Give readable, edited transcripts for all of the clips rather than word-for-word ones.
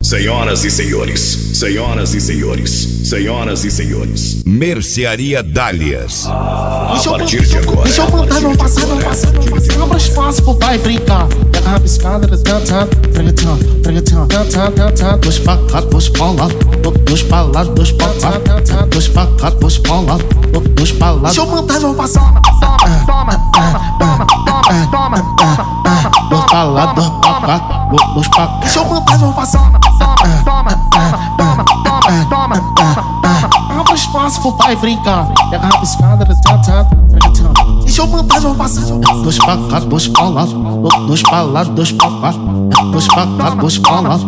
Senhoras e senhores, senhoras e senhores, senhoras e senhores. Mercearia Dálias. A partir de agora. Deixa eu mandar, não passar. Abra espaço pro pai brincar. Pega a rabiscada, cantando. Dois pra cá, dois pra lá. Dois pra lá, dois pra cá. Dois pra cá, dois pra lá. Dois pra lá. Deixa eu mandar, não passar. Dois pra lá, dois pra cá. Dois pra cá. Deixa eu mandar, não passar. Abra espaço pro pai brincar. Pega a rabiscada, deixa eu mandar, não passar. Dois pra cá, dois pra lá. Dois pra lá, dois pra cá. Dois pra cá, dois pra lá.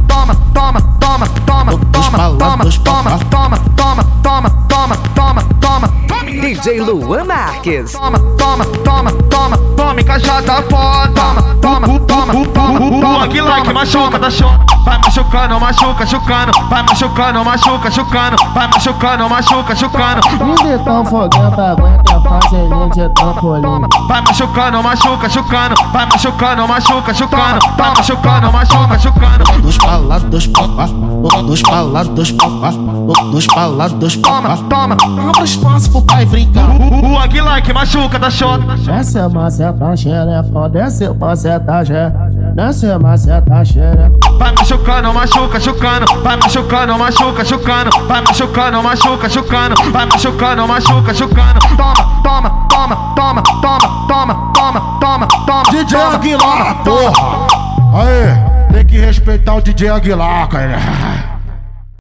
Dois pra lá, dois pra cá. DJ Luan Marques. Tome cajada foda. Rock like machuca da show. Vai machucando, machuca, chucando. Vai machucando, machuca, chucando. Vai machucando, machuca, chucando. De tão foguenta, aguenta fazer de trampolim. Vai machucando, machuca, chucando. Vai machucando, machuca, chucando. Vai machucando, machuca, chucando. Dois pra lá, dois pra cá. Dois pra lá, dois pra cá. Dois pra lá, dois pra cá. Abra espaço pro pai brincar. Rock like machuca da show. Desce a maceta xerefa, desce a maceta xerefa. Desce a maceta xerefa. Vai machucando, machuca, chucando. Vai machucando, machuca, chucando. Vai machucando, machuca, chucando. Vai machucando, machuca, chucando. Toma. DJ Aguilar, porra! Aê, tem que respeitar o DJ Aguilar, cara.